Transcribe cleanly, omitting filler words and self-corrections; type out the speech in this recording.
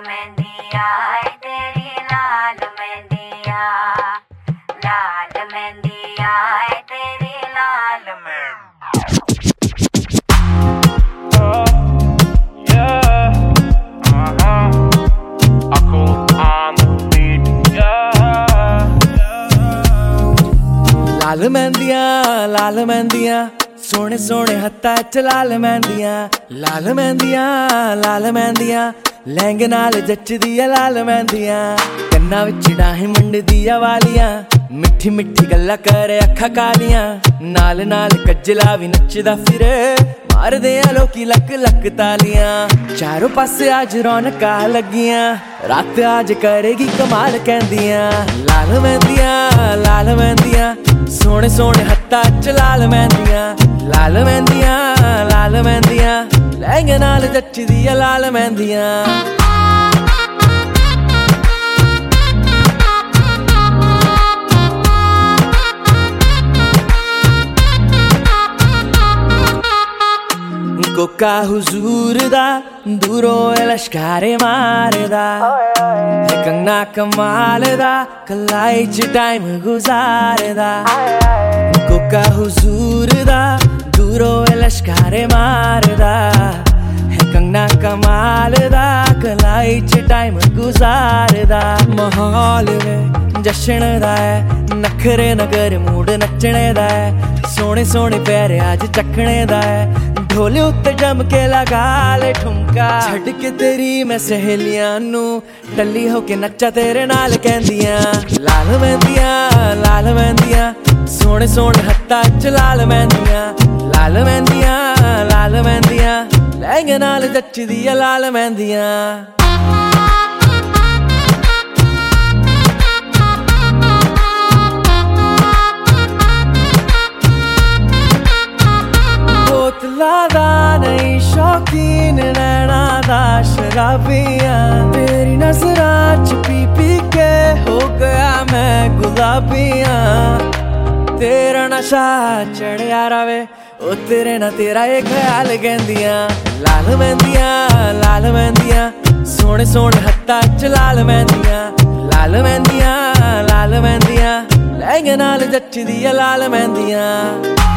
मेहंदिया तेरी लाल मेहंदिया, लाल मेहंदिया तेरी लाल लाल मेहंदियां सोने सोने हत्था च लाल मेहंदियां, लाल मेहंदियां लाल मेहंदियां लहंगे नाल जचदी आ लाल मेहंदियां, कन्ना विच डायमंड दिया वालियां, मिठी मिठी गल्लां करे अखा कालियां, नाल नाल कजला भी नचदा फिरे, मारदे आ लोकी लक लक तालियां, चारों पासे आज रौनकां लगियां, रात आज करेगी कमाल कहंदियां, लाल मेहंदियां सोने सोने हत्था च लाल मेहंदियां, लाल मेहंदियां लाल मेहंदियां लहंगे नाल जचदी आ लाल मेहंदियां। कोका हुजूर दा दूरों लश्कारे मारदा, कंगना कमाल दा कलाई च टाइम गुजारदा, कोका हुजूर दा दूरों लश्कारे मारदा, कंगना कमाल दा कलाई च टाइम गुजारदा, माहौल जश्न दा है नखरे नगर मूड नचने दा है, सोने सोने पैर आज चखने दा है, ढोले उत्ते जम के लगा ले ठुमका, छड़ के तेरी मैं सहेलियां नू टल्ली होके नच्चा तेरे नाल कहंदियां, लाल मेहंदियां सोने सोने हत्था च लाल मेहंदियां, लाल मेहंदियां लहंगे नाल जचदी आ लाल मेहंदियां। बोतला दा नहीं शौकीन नैना दा शराबियां, तेरी नजरां च पी पी के हो गया मैं गुलाबियां, तेरा नशा चढ़िया रवे ओ तेरे ना तेरा ये ख्याल कहंदियां, लाल मेहंदियां सोने सोने हत्था च लाल मेहंदियां, लाल मेहंदियां लहंगे नाल जचदी आ लाल मेहंदियां।